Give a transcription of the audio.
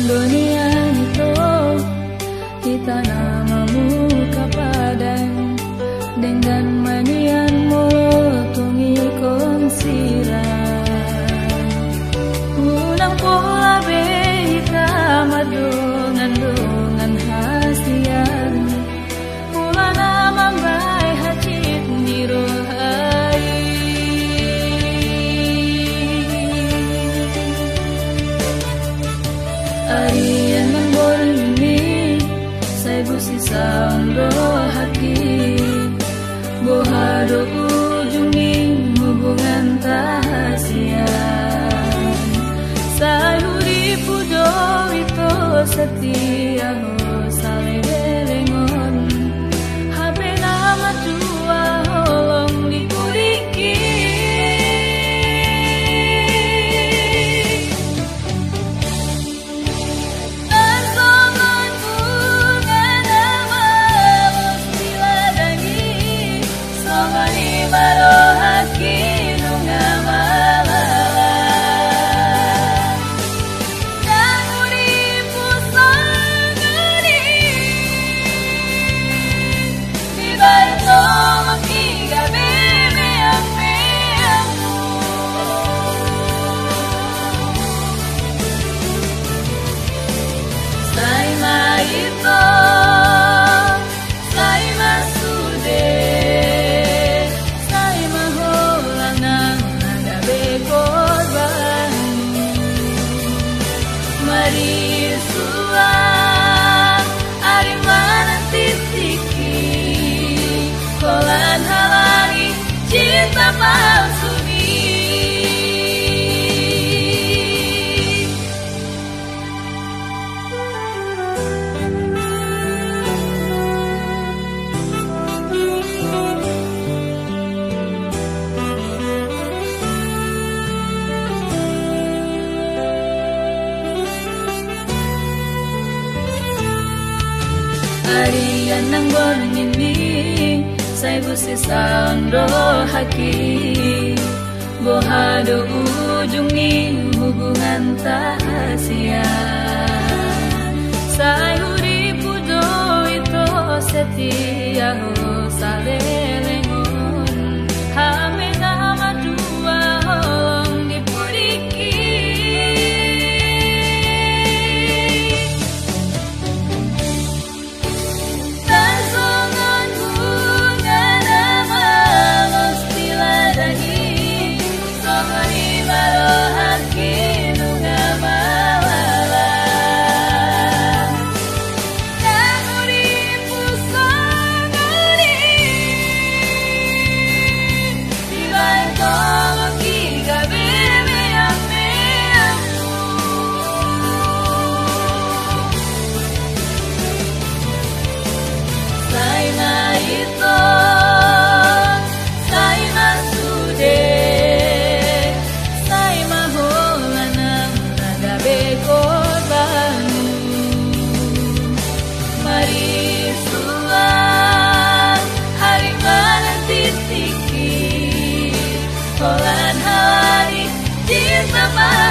dunia itu kita namamu kapadang dengan manian mulut tungi konsiran unang pula behita madungan dungan hasian pula nama baik hacit dirohai arian nambol ini saya busisa undo haki bohado ujungi hubungan tahasian sayuri pujo itu setia sale belengon habe nama tua holong dikuriki arian nang borong ini saya busisa undo haki bohado ujungi hubungan tahasian sayuri pujo itu setia sale lengon hame nama dua holong dipuriki Polan hari cinta